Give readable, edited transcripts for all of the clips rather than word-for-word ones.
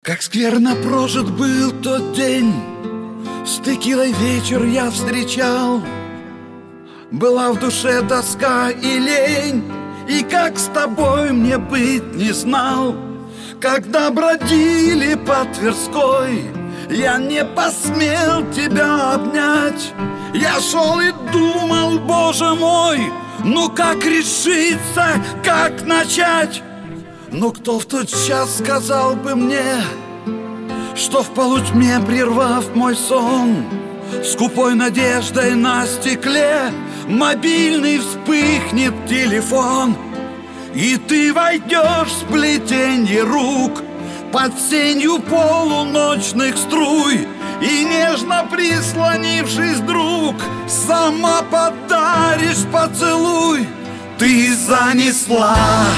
Как скверно прожит был тот день, с текилой вечер я встречал. Была в душе тоска и лень, и как с тобой мне быть не знал. Когда бродили по Тверской, я не посмел тебя обнять. Я шел и думал, боже мой, ну как решиться, как начать? Но кто в тот час сказал бы мне, что в полутьме, прервав мой сон, скупой надеждой на стекле мобильный вспыхнет телефон, и ты войдешь в сплетенье рук под сенью полуночных струй, и нежно прислонившись, друг, сама подаришь поцелуй. Ты занесла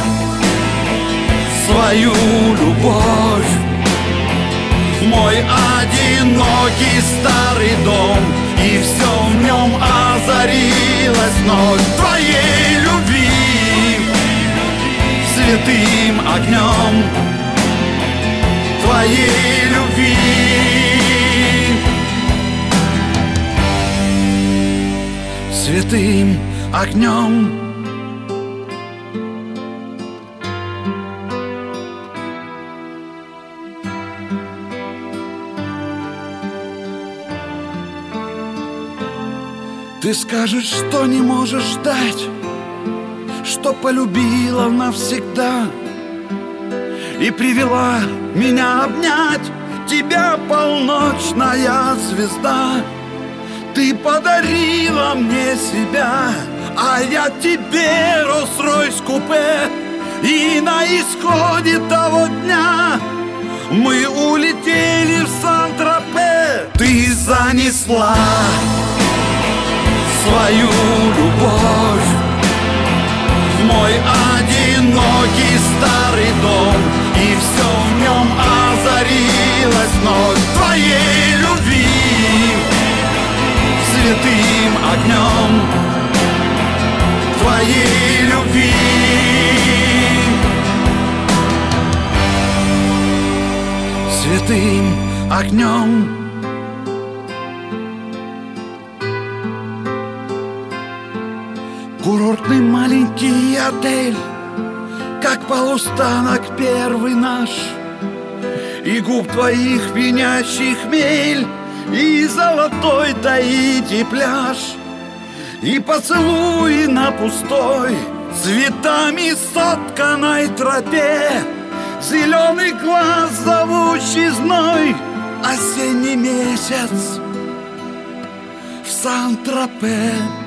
свою любовь в мой одинокий старый дом, и все в нем озарилось вновь твоей любви святым огнем, твоей любви. Святым огнем. Ты скажешь, что не можешь ждать, что полюбила навсегда, и привела меня обнять тебя, полночная звезда. Ты подарила мне себя, а я тебе Rolls-Royce купе. И на исходе того дня мы улетели в Сан-Тропе. Ты занесла свою любовь в мой одинокий старый дом, и все в нем озарилось вновь твоей любви святым огнем, твоей любви. Святым огнем. Курортный маленький отель, как полустанок первый наш, и губ твоих пьянящий хмель, и золотой Таити пляж, и поцелуи на пустой, цветами сотканной тропе, зеленый глаз, зовущий зной, осенний месяц в Сан-Тропе.